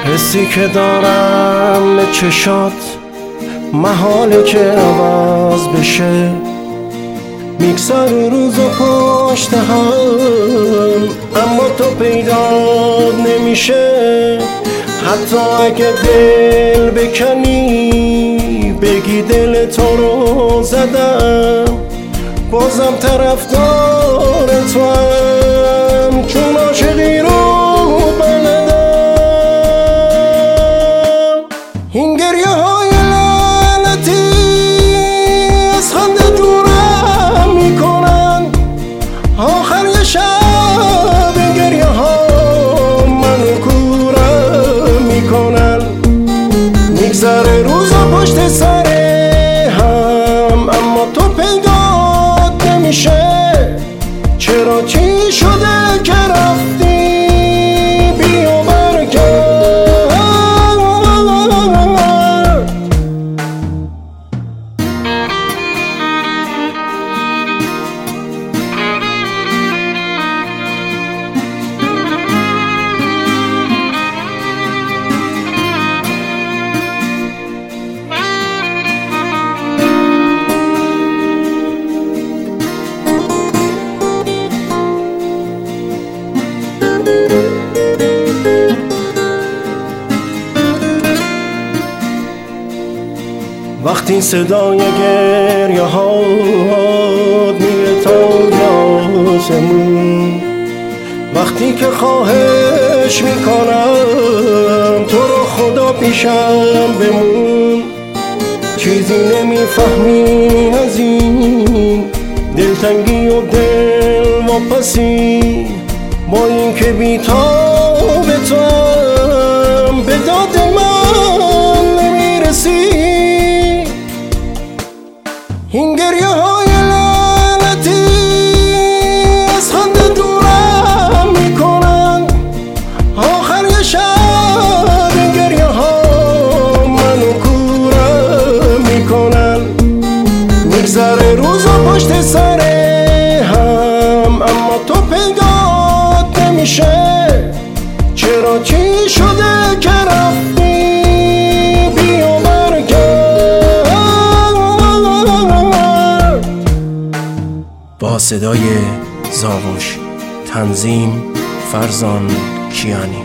حسی که دارم به چشات محاله که عوض بشه، میگذره روز و پشت هم اما تو پیدا نمیشه. حتی اگه دل بکنی بگی دل تو رو زدم، بازم طرفدار تو هم، چون عاشقی رو بلدم. این گریه های لعنتی از خنده دورم میکنن، آخر یه شب گریه ها منو کورم میکنن. میگذره روزا پشت سر هم اما تو پیدات نمیشه. چرا چی شده که رفتی بی و برگرد؟ وقتی صدای گریه هات میره تا آسمون، وقتی که خواهش میکنم تو رو خدا پیشم بمون، چیزی نمیفهمی از این دلتنگی و دل واپسی، با این که بی‌تاب تو هم به داد من نمیرسی. این گریه های لعنتی از خنده دورم میکنن، آخر یه شب این گریه ها منو کورم میکنن. میگذره روزا پشت سر هم اما تو پیدات نمیشه. چرا چی شده که رفتی بی و برگرد؟ با صدای زاوش، تنظیم فرزان کیانی.